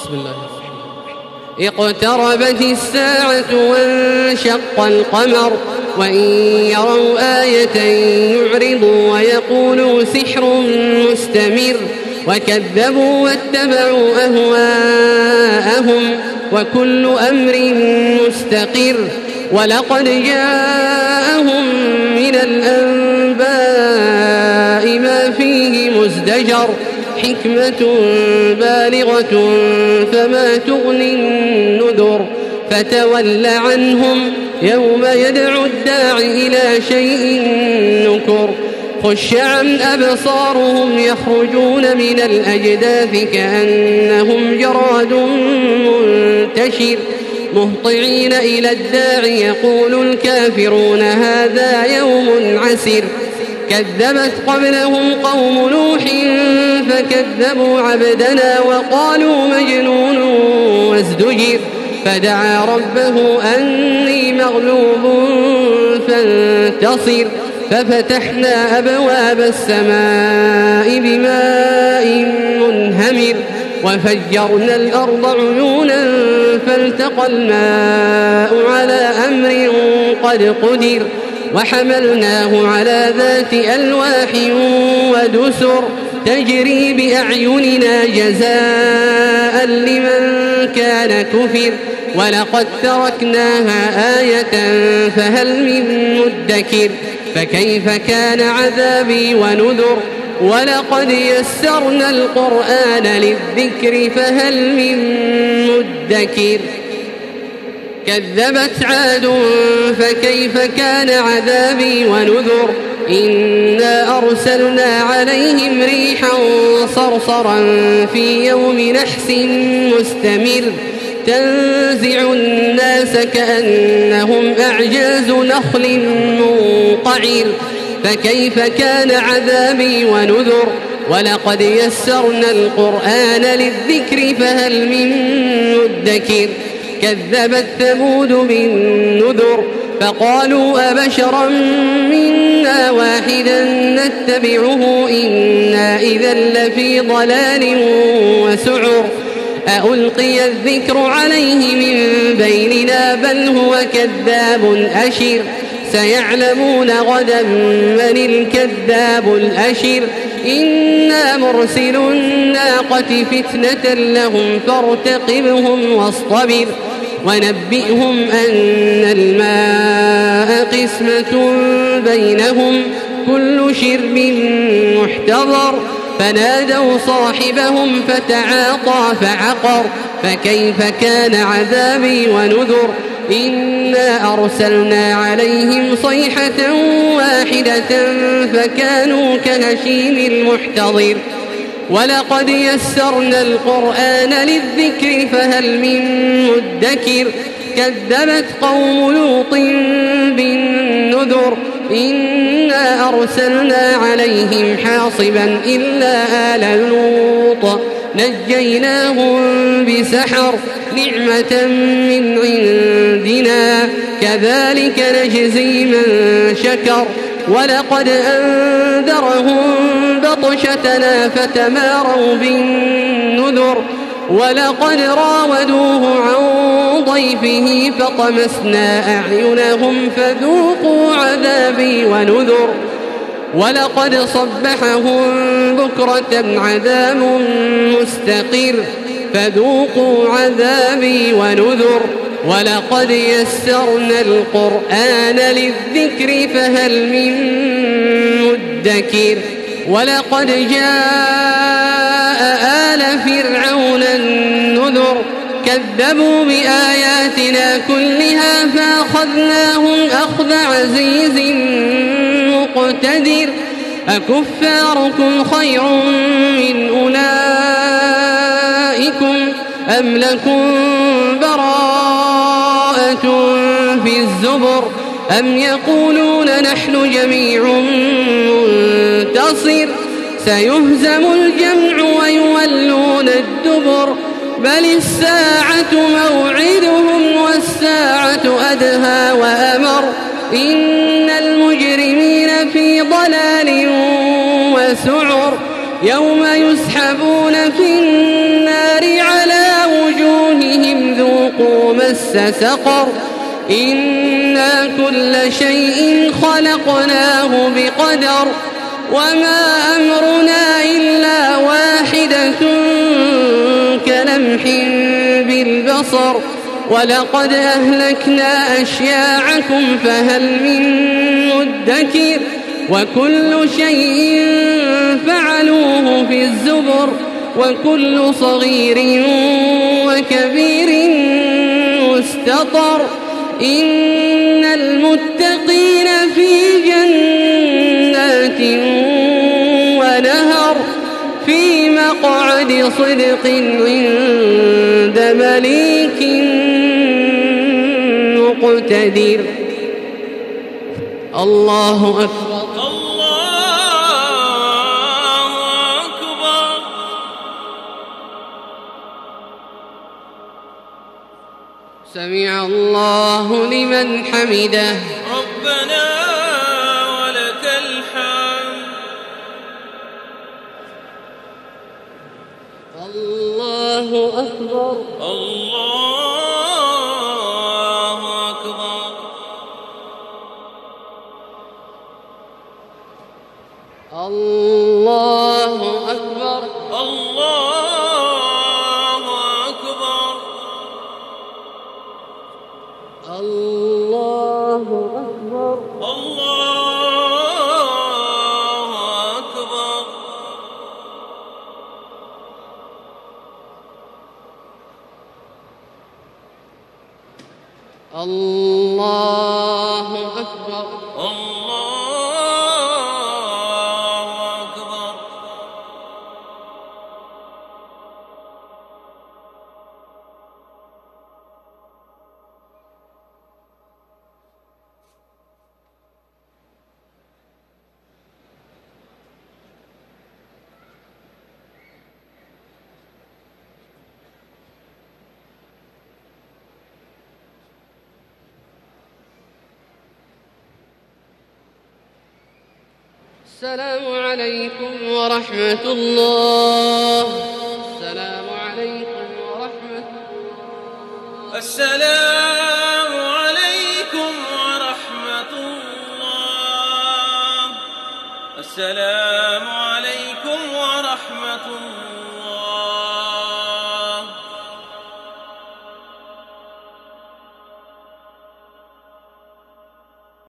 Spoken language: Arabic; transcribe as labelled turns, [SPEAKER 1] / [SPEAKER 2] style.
[SPEAKER 1] بسم الله الرحمن الرحيم. اقتربت الساعة وانشق القمر وإن يروا آية يعرضوا ويقولوا سحر مستمر وكذبوا واتبعوا أهواءهم وكل أمر مستقر ولقد جاءهم من الأنباء ما فيه مزدجر حكمة بالغة فما تغني النذر فتول عنهم يوم يدعو الداع إلى شيء نكر خش عن أبصارهم يخرجون من الأجداث كأنهم جراد منتشر مهطعين إلى الداع يقول الكافرون هذا يوم عسر كذبت قبلهم قوم نوح فكذبوا عبدنا وقالوا مجنون وازدجر فدعا ربه أني مغلوب فانتصر ففتحنا أبواب السماء بماء منهمر وفجرنا الأرض عيونا فالتقى الماء على أمر قد قدر وحملناه على ذات ألواح ودسر تجري بأعيننا جزاء لمن كان كفر ولقد تركناها آية فهل من مدكر فكيف كان عذابي ونذر ولقد يسرنا القرآن للذكر فهل من مدكر كذبت عاد فكيف كان عذابي ونذر إنا أرسلنا عليهم ريحا صرصرا في يوم نحس مستمر تنزع الناس كأنهم أعجاز نخل منقعر فكيف كان عذابي ونذر ولقد يسرنا القرآن للذكر فهل من مدكر كذبت ثمود بالنذر فقالوا أبشرا منا واحدا نتبعه إنا إذا لفي ضلال وسعر ألقي الذكر عليه من بيننا بل هو كذاب أشر سيعلمون غدا من الكذاب الأشر إنا مرسل الناقة فتنة لهم فارتقبهم واصطبر ونبئهم أن الماء قسمة بينهم كل شرب محتضر فنادوا صاحبهم فتعاطى فعقر فكيف كان عذابي ونذر إنا أرسلنا عليهم صيحة واحدة فكانوا كهشيم المحتضر ولقد يسرنا القرآن للذكر فهل من مدكر كذبت قوم لوط بالنذر إنا أرسلنا عليهم حاصبا إلا آل لوط نجيناهم بسحر نعمة من عندنا كذلك نجزي من شكر ولقد أنذرهم بطشتنا فتماروا بالنذر ولقد راودوه عن ضيفه فطمسنا أعينهم فذوقوا عذابي ونذر ولقد صبحهم بكرة عذاب مستقر فذوقوا عذابي ونذر ولقد يسرنا القرآن للذكر فهل من مدكر ولقد جاء آل فرعون النذر كذبوا بآياتنا كلها فأخذناهم أخذ عزيز مقتدر أكفاركم خير من أولئكم أم لكم براءة في الزبر أم يقولون نحن جميع منتصر سيهزم الجمع ويولون الدبر بل الساعة موعدهم والساعة أدهى وأمر إن المجرمين في ضلال وسعر يوم يسحبون في النار على مس سقر إنا كل شيء خلقناه بقدر وما أمرنا إلا واحدة كلمح بالبصر ولقد أهلكنا أشياعكم فهل من مدكر وكل شيء فعلوه في الزبر وكل صغير وكبير مستطر إن المتقين في جنات ونهر في مقعد صدق عند مليك مقتدر. الله أكبر. سمع الله لمن حمده.
[SPEAKER 2] ربنا ولك الحمد.
[SPEAKER 1] الله أكبر.
[SPEAKER 2] الله أكبر.
[SPEAKER 1] الله أكبر.
[SPEAKER 2] الله أكبر.
[SPEAKER 1] الله أكبر.
[SPEAKER 2] الله أكبر.
[SPEAKER 1] الله أكبر. السلام عليكم ورحمة الله. السلام عليكم ورحمة الله.
[SPEAKER 2] السلام عليكم ورحمة الله. السلام